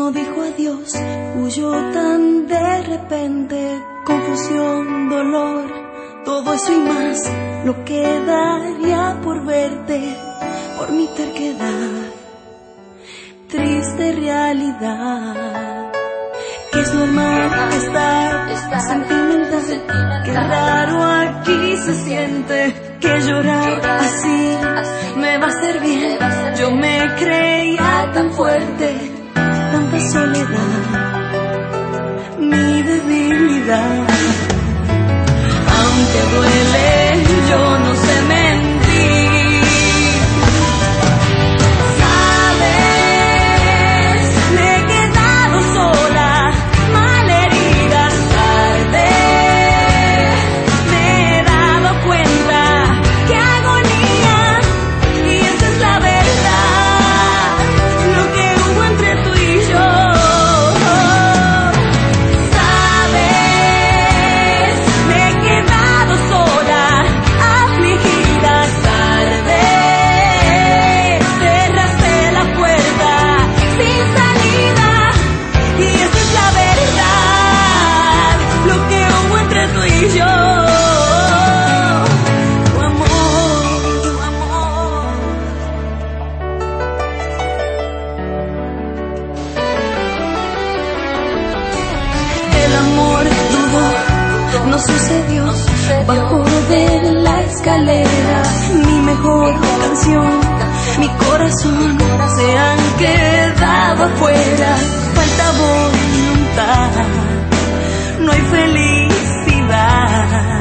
no dijo adiós, huyó tan de repente. Confusión, dolor, todo eso y más, lo que daría por verte, por mi terquedad. Triste realidad, que es normal estar sentimental. Qué raro aquí se siente, que llorar así me va a hacer bien. Yo me creía tan fuerte, tanta soledad, mi debilidad. Aunque duele, yo no sé mentir. No sucedió, bajó de la escalera. Mi mejor canción, mi corazón se han quedado afuera. Falta voluntad, no hay felicidad.